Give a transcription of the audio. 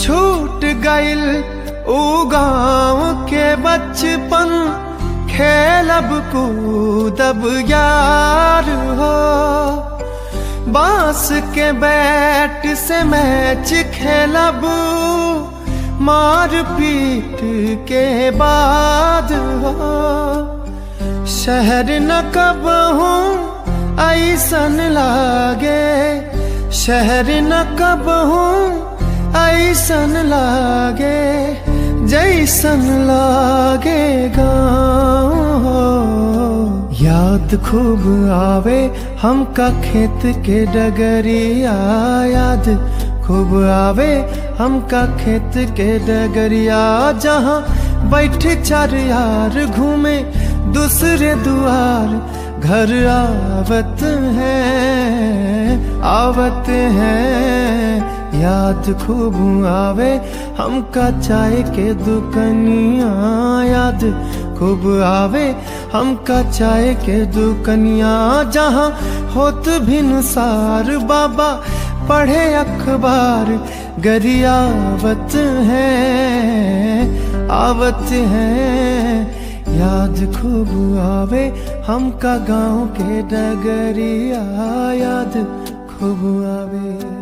छूट गइल ऊ गाँव के बचपन, खेलब कूदब यार हो। बांस के बैट से मैच खेलब, मार पीट के बाद हो। शहर न कब हूँ ऐसन लागे, शहर न कब हूँ ऐसन लागे, जैसन लागे गाँव हो। याद खूब आवे हमका खेत के डगरिया, याद खूब आवे हमका खेत के डगरिया। जहाँ बैठ चार यार घूमे दूसरे दुआर, घर आवत हैं। याद खूब आवे हमका चाय के दुकनिया, याद खूब आवे हमका चाय के दुकनिया। जहाँ होत भिनसार बाबा पढ़े अखबार, गरियावत हैं। याद खूब आवे हमका गाँव के डगरिया, याद खूब आवे।